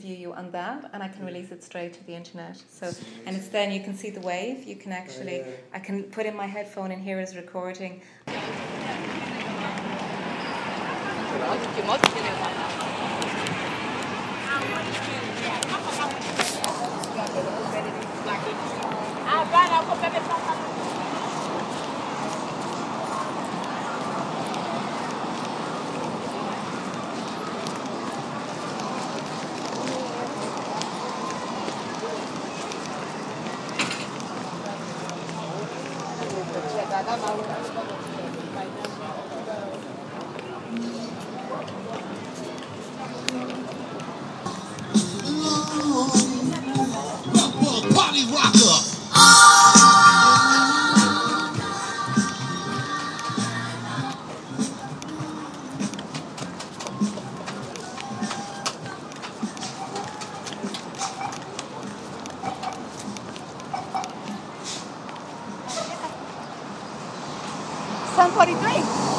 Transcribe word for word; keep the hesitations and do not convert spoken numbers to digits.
view you on that, and I can release it straight to the internet. So, and it's then you can see the wave. You can actually, I can put in my headphone and hear it as recording. Party rocker. Somebody drink.